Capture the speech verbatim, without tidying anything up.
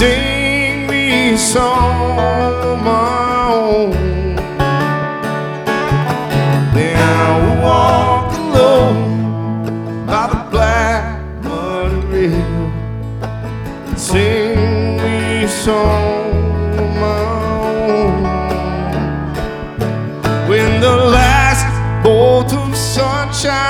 sing me a song of my own. Then I will walk alone by the black muddy river and sing me a song of my own. When the last bolt of sunshine